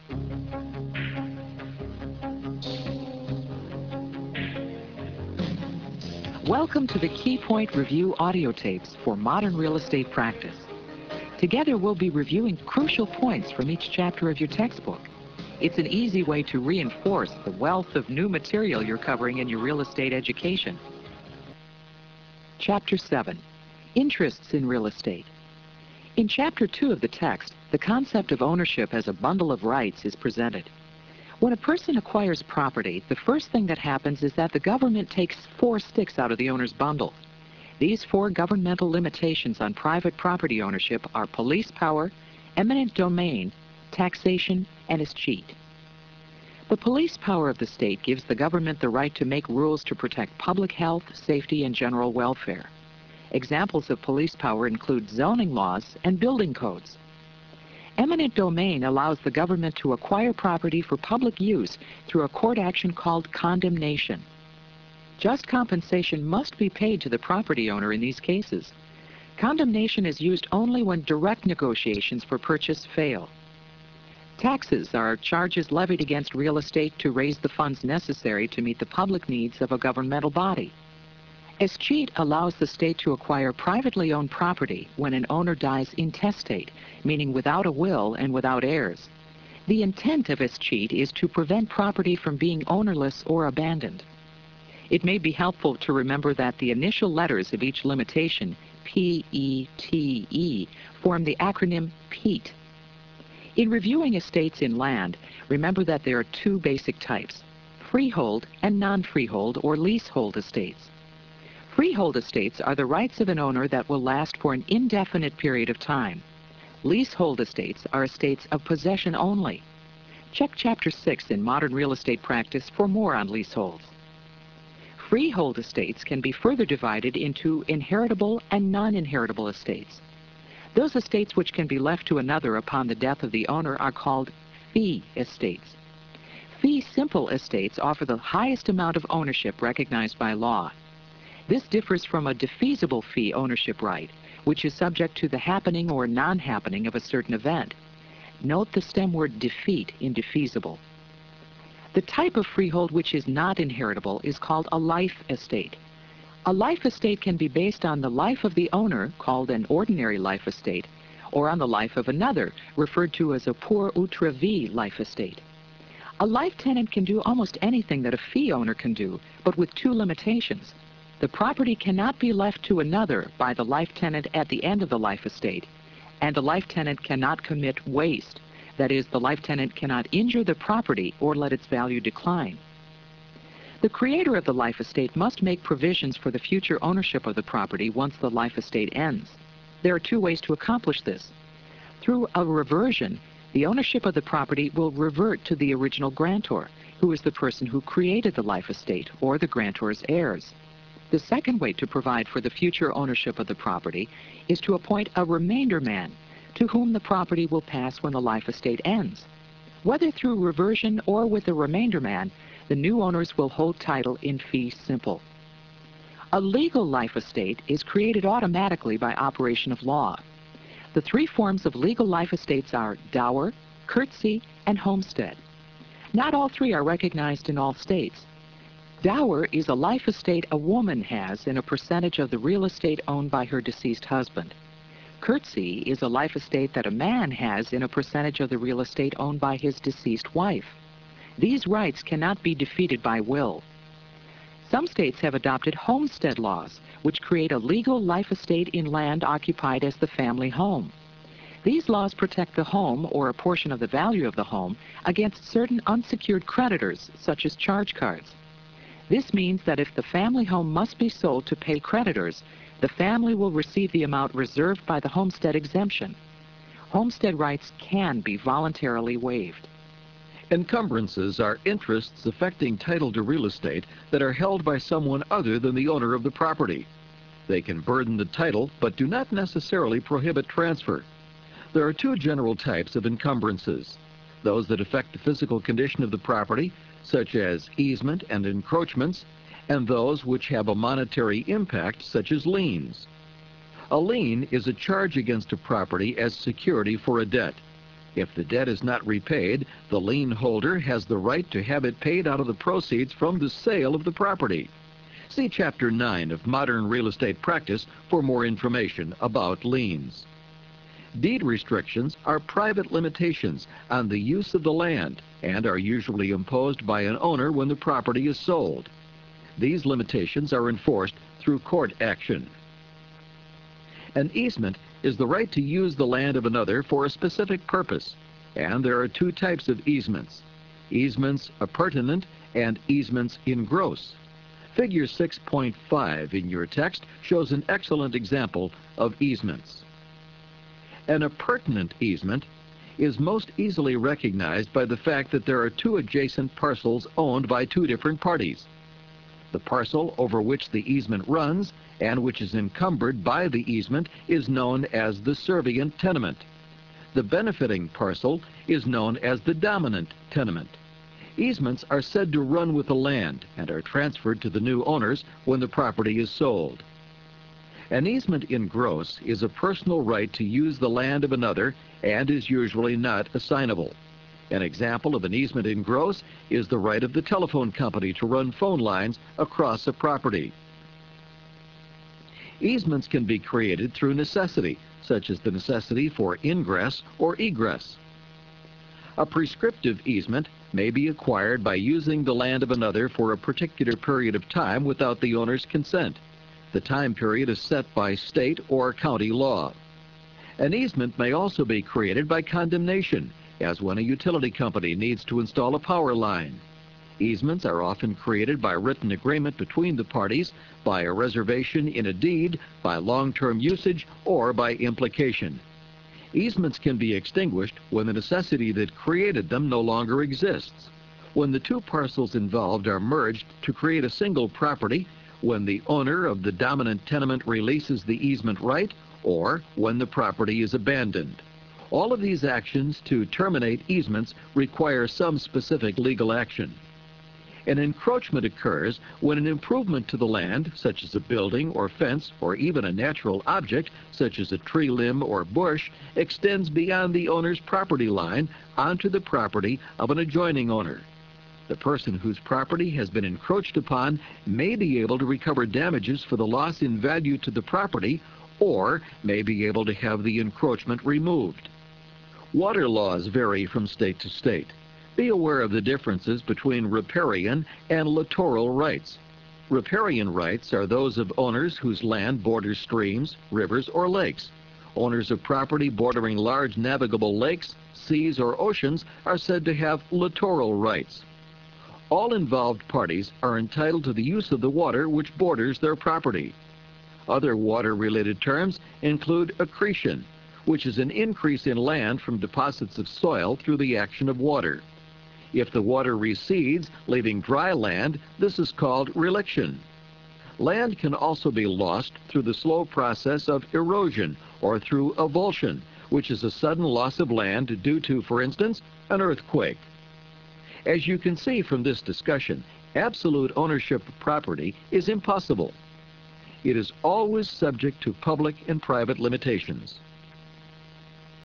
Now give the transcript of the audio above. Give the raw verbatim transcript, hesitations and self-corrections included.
Welcome to the Key Point Review audio tapes for modern real estate practice. Together we'll be reviewing crucial points from each chapter of your textbook. It's an easy way to reinforce the wealth of new material you're covering in your real estate education. Chapter seven, Interests in Real Estate. In Chapter two of the text, the concept of ownership as a bundle of rights is presented. When a person acquires property, the first thing that happens is that the government takes four sticks out of the owner's bundle. These four governmental limitations on private property ownership are police power, eminent domain, taxation, and escheat. The police power of the state gives the government the right to make rules to protect public health, safety, and general welfare. Examples of police power include zoning laws and building codes. Eminent domain allows the government to acquire property for public use through a court action called condemnation. Just compensation must be paid to the property owner in these cases. Condemnation is used only when direct negotiations for purchase fail. Taxes are charges levied against real estate to raise the funds necessary to meet the public needs of a governmental body. Escheat allows the state to acquire privately owned property when an owner dies intestate, meaning without a will and without heirs. The intent of escheat is to prevent property from being ownerless or abandoned. It may be helpful to remember that the initial letters of each limitation, P E T E, form the acronym PEAT. In reviewing estates in land, remember that there are two basic types, freehold and non-freehold or leasehold estates. Freehold estates are the rights of an owner that will last for an indefinite period of time. Leasehold estates are estates of possession only. Check Chapter six in Modern Real Estate Practice for more on leaseholds. Freehold estates can be further divided into inheritable and non-inheritable estates. Those estates which can be left to another upon the death of the owner are called fee estates. Fee simple estates offer the highest amount of ownership recognized by law. This differs from a defeasible fee ownership right, which is subject to the happening or non-happening of a certain event. Note the stem word defeat in defeasible. The type of freehold which is not inheritable is called a life estate. A life estate can be based on the life of the owner, called an ordinary life estate, or on the life of another, referred to as a pour outre vie life estate. A life tenant can do almost anything that a fee owner can do, but with two limitations. The property cannot be left to another by the life tenant at the end of the life estate, and the life tenant cannot commit waste. That is, the life tenant cannot injure the property or let its value decline. The creator of the life estate must make provisions for the future ownership of the property once the life estate ends. There are two ways to accomplish this. Through a reversion, the ownership of the property will revert to the original grantor, who is the person who created the life estate, or the grantor's heirs. The second way to provide for the future ownership of the property is to appoint a remainder man, to whom the property will pass when the life estate ends. Whether through reversion or with a remainder man, the new owners will hold title in fee simple. A legal life estate is created automatically by operation of law. The three forms of legal life estates are dower, courtesy, and homestead. Not all three are recognized in all states. Dower is a life estate a woman has in a percentage of the real estate owned by her deceased husband. Courtesy is a life estate that a man has in a percentage of the real estate owned by his deceased wife. These rights cannot be defeated by will. Some states have adopted homestead laws, which create a legal life estate in land occupied as the family home. These laws protect the home, or a portion of the value of the home, against certain unsecured creditors, such as charge cards. This means that if the family home must be sold to pay creditors, the family will receive the amount reserved by the homestead exemption. Homestead rights can be voluntarily waived. Encumbrances are interests affecting title to real estate that are held by someone other than the owner of the property. They can burden the title, but do not necessarily prohibit transfer. There are two general types of encumbrances: those that affect the physical condition of the property, such as easement and encroachments, and those which have a monetary impact, such as liens. A lien is a charge against a property as security for a debt. If the debt is not repaid, the lien holder has the right to have it paid out of the proceeds from the sale of the property. See Chapter nine of Modern Real Estate Practice for more information about liens. Deed restrictions are private limitations on the use of the land and are usually imposed by an owner when the property is sold. These limitations are enforced through court action. An easement is the right to use the land of another for a specific purpose, and there are two types of easements: easements appurtenant and easements in gross. Figure six point five in your text shows an excellent example of easements. An appurtenant easement is most easily recognized by the fact that there are two adjacent parcels owned by two different parties. The parcel over which the easement runs and which is encumbered by the easement is known as the servient tenement. The benefiting parcel is known as the dominant tenement. Easements are said to run with the land and are transferred to the new owners when the property is sold. An easement in gross is a personal right to use the land of another and is usually not assignable. An example of an easement in gross is the right of the telephone company to run phone lines across a property. Easements can be created through necessity, such as the necessity for ingress or egress. A prescriptive easement may be acquired by using the land of another for a particular period of time without the owner's consent. The time period is set by state or county law. An easement may also be created by condemnation, as when a utility company needs to install a power line. Easements are often created by written agreement between the parties, by a reservation in a deed, by long-term usage, or by implication. Easements can be extinguished when the necessity that created them no longer exists. When the two parcels involved are merged to create a single property, when the owner of the dominant tenement releases the easement right, or when the property is abandoned. All of these actions to terminate easements require some specific legal action. An encroachment occurs when an improvement to the land, such as a building or fence, or even a natural object, such as a tree limb or bush, extends beyond the owner's property line onto the property of an adjoining owner. The person whose property has been encroached upon may be able to recover damages for the loss in value to the property, or may be able to have the encroachment removed. Water laws vary from state to state. Be aware of the differences between riparian and littoral rights. Riparian rights are those of owners whose land borders streams, rivers, or lakes. Owners of property bordering large navigable lakes, seas, or oceans are said to have littoral rights. All involved parties are entitled to the use of the water which borders their property. Other water-related terms include accretion, which is an increase in land from deposits of soil through the action of water. If the water recedes, leaving dry land, this is called reliction. Land can also be lost through the slow process of erosion or through avulsion, which is a sudden loss of land due to, for instance, an earthquake. As you can see from this discussion, absolute ownership of property is impossible. It is always subject to public and private limitations.